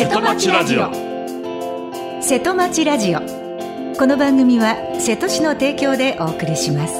瀬戸町ラジオ。 瀬戸町ラジオ。この番組は瀬戸市の提供でお送りします。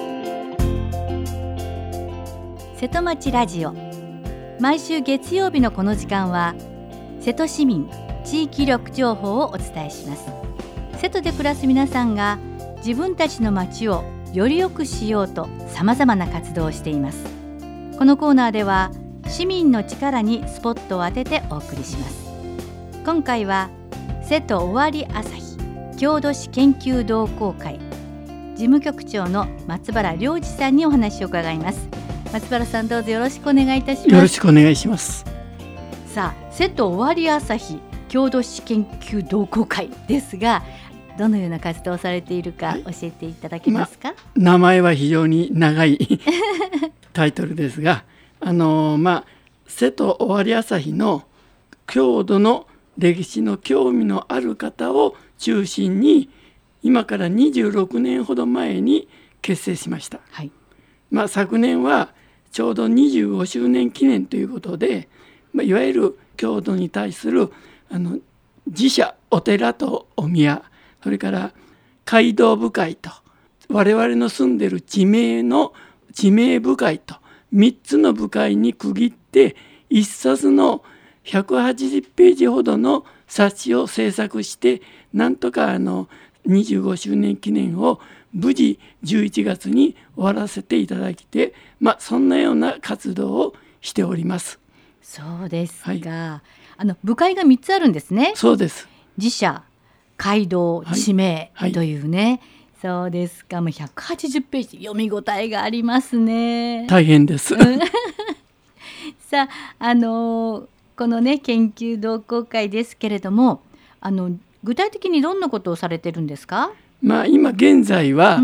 瀬戸町ラジオ、毎週月曜日のこの時間は瀬戸市民地域力情報をお伝えします。瀬戸で暮らす皆さんが自分たちの町をより良くしようとさまざまな活動をしています。このコーナーでは市民の力にスポットを当ててお送りします。今回は瀬戸尾張朝日郷土史研究同好会事務局長の松原良二さんにお話を伺います。松原さん、どうぞよろしくお願いいたします。 よろしくお願いします。 さあ、瀬戸尾張朝日郷土史研究同好会ですが、どのような活動をされているか教えていただけますか。 名前は非常に長いタイトルですが、瀬戸尾張朝日の郷土の歴史の興味のある方を中心に今から26年ほど前に結成しました。 はい。 昨年はちょうど25周年記念ということで、いわゆる郷土に対する寺社、お寺とお宮、それから街道部会と我々の住んでいる地名の地名部会と3つの部会に区切って1冊の180ページほどの冊子を制作して、なんとか25周年記念を無事11月に終わらせていただきて、そんなような活動をしております。 そうですが、はい、部会が3つあるんですね。 そうです。 寺社、街道、地名というね、はい、そうですか。180ページ、読み応えがありますね。 大変ですさあ、このね研究同好会ですけれども、具体的にどんなことをされてるんですか。 今現在は、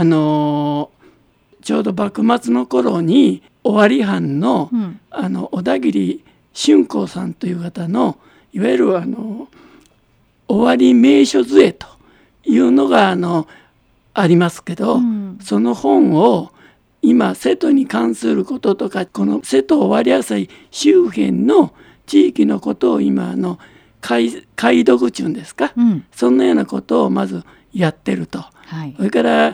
ちょうど幕末の頃に尾張藩の、小田切春光さんという方のいわゆる尾張名所図というのがありますけど、その本を今瀬戸に関することとか、この瀬戸尾張朝日周辺の地域のことを今解読中ですか、そんなようなことをまずやってると、はい、それから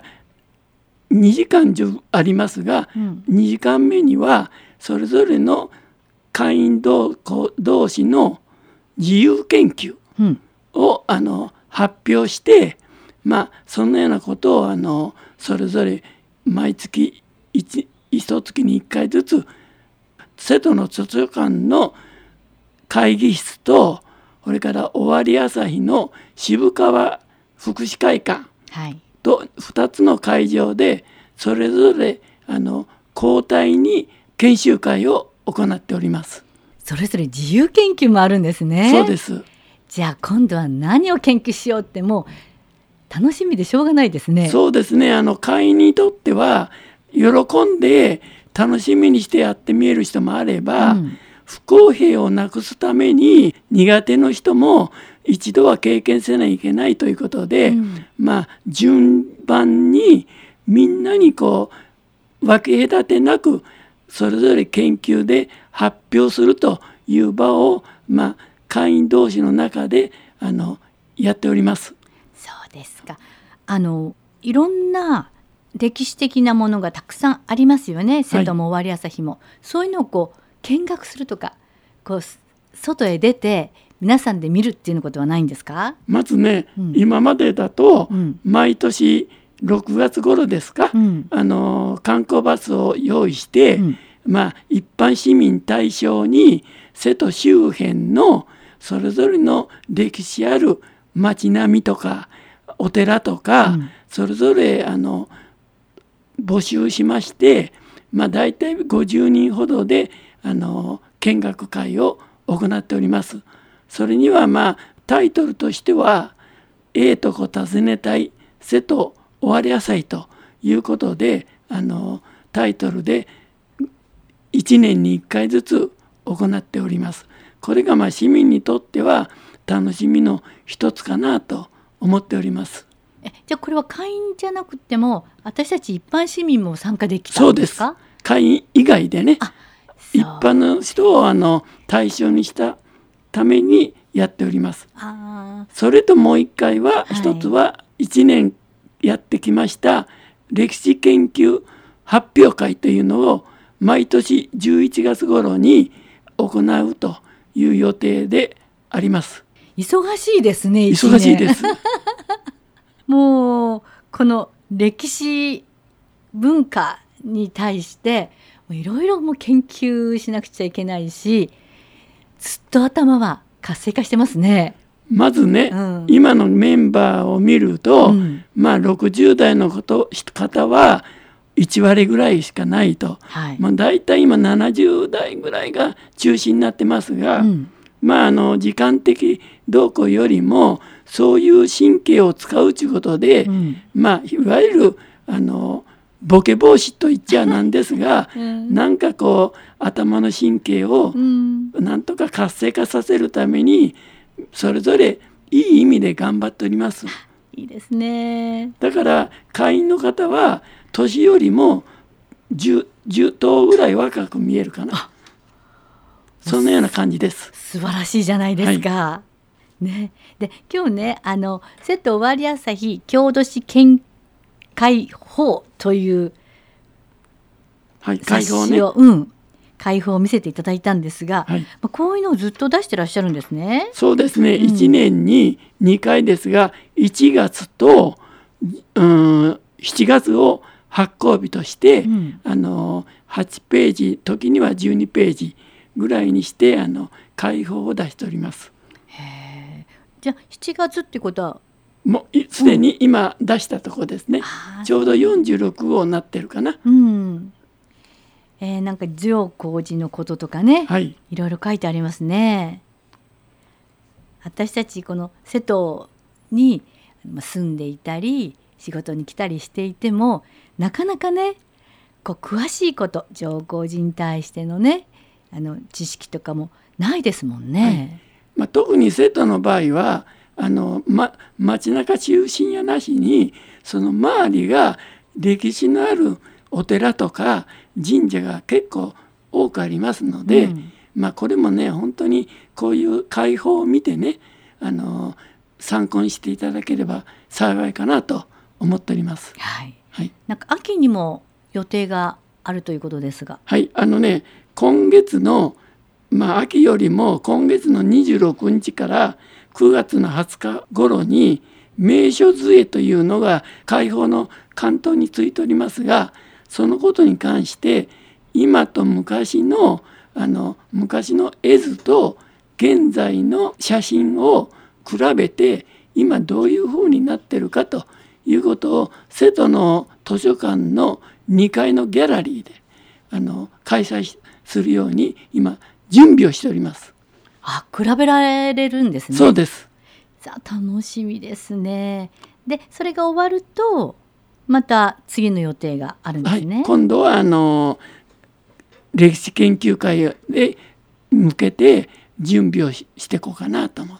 2時間ありますが、2時間目にはそれぞれの会員同士の自由研究を、発表して、そんなようなことをそれぞれ毎月1月に1回ずつ瀬戸の図書館の会議室と、それから尾張朝日の渋川福祉会館と2つの会場でそれぞれ交代に研修会を行っております。 それぞれ自由研究もあるんですね。 そうです。 じゃあ今度は何を研究しようってもう楽しみでしょうがないですね。 そうですね。会員にとっては喜んで楽しみにしてやってみえる人もあれば、不公平をなくすために苦手の人も一度は経験せないといけないということで、順番にみんなに分け隔てなくそれぞれ研究で発表するという場を、会員同士の中でやっております。 そうですか。いろんな歴史的なものがたくさんありますよね。瀬戸も尾張朝日も、そういうのを見学するとか外へ出て皆さんで見るっていうことはないんですか。まずね、今までだと、毎年6月頃ですか、観光バスを用意して、一般市民対象に瀬戸周辺のそれぞれの歴史ある町並みとかお寺とか、それぞれ募集しまして、だいたい50人ほどで見学会を行っております。それにはタイトルとしてはとこ訪ねたい瀬戸尾張朝日ということでタイトルで1年に1回ずつ行っております。これが市民にとっては楽しみの一つかなと思っております。 じゃあこれは会員じゃなくても私たち一般市民も参加できたんですか。 そうです。会員以外でね、一般の人を対象にしたためにやっております。それともう一回は、一つは1年やってきました歴史研究発表会というのを毎年11月頃に行うという予定であります。 忙しいですね。 忙しいですもうこの歴史文化に対していろいろもう研究しなくちゃいけないし、ずっと頭は活性化してますね。 まずね、今のメンバーを見ると、60代の方は1割ぐらいしかないと、だいたい今70代ぐらいが中心になってますが、時間的動向よりもそういう神経を使うということで、いわゆるボケ防止と言っちゃなんですが、なんかこう頭の神経をなんとか活性化させるためにそれぞれいい意味で頑張っております。 いいですね。 だから会員の方は年よりも 10頭ぐらい若く見えるかな。そんなような感じです。 素晴らしいじゃないですか、ね、で今日ね瀬戸尾張旭郷土史見解法という冊子を、解放を見せていただいたんですが、こういうのをずっと出してらっしゃるんですね。 そうですね、1年に2回ですが1月と、7月を発行日として、8ページ時には12ページぐらいにして解放を出しております。 じゃあ7月ってことはもうすでに今出したところですね、ちょうど46号になってるかな。 なんか上皇寺のこととかね、いろいろ書いてありますね。私たちこの瀬戸に住んでいたり仕事に来たりしていてもなかなかね詳しいこと上皇寺に対してのね知識とかもないですもんね。 特に瀬戸の場合は街中中心やなしにその周りが歴史のあるお寺とか神社が結構多くありますので、これもね本当にこういう解放を見てね参考にしていただければ幸いかなと思っております。 なんか秋にも予定があるということですが、 今月の、秋よりも今月の26日から9月の20日頃に名所図というのが解放の関東についておりますが、そのことに関して今と昔の絵図と現在の写真を比べて今どういうふうになってるかということを瀬戸の図書館の2階のギャラリーで開催するように今準備をしております。 比べられるんですね。 そうです。 楽しみですね。でそれが終わるとまた次の予定があるんですね。 今度は歴史研究会で向けて準備をしていこうかなと思って、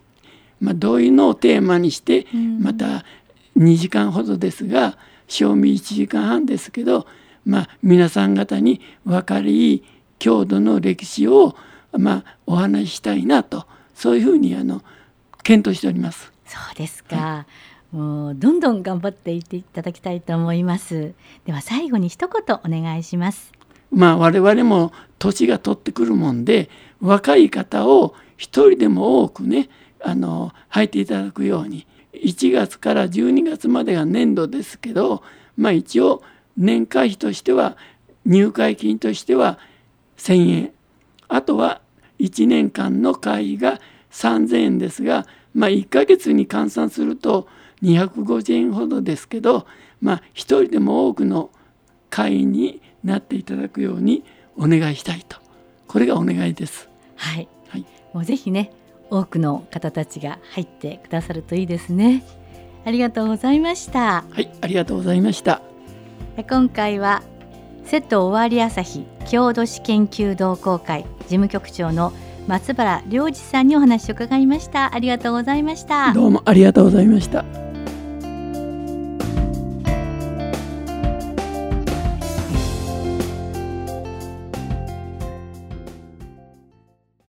どういうのをテーマにしてまた2時間ほどですが賞味1時間半ですけど、皆さん方に分かりいい郷土の歴史をお話ししたいなと、そういうふうに検討しております。 そうですか、もうどんどん頑張っていっていただきたいと思います。では最後に一言お願いします。 我々も年が取ってくるもんで若い方を一人でも多くね入っていただくように1月から12月までが年度ですけど、一応年会費としては入会金としては1000円、あとは1年間の会費が3000円ですが、1ヶ月に換算すると250円ほどですけど、一人でも多くの会員になっていただくようにお願いしたいと、これがお願いです。 もうぜひね多くの方たちが入ってくださるといいですね。ありがとうございました。 ありがとうございました。 今回は瀬戸尾張旭郷土史研究同好会事務局長の松原良二さんにお話を伺いました。ありがとうございました。 どうもありがとうございました。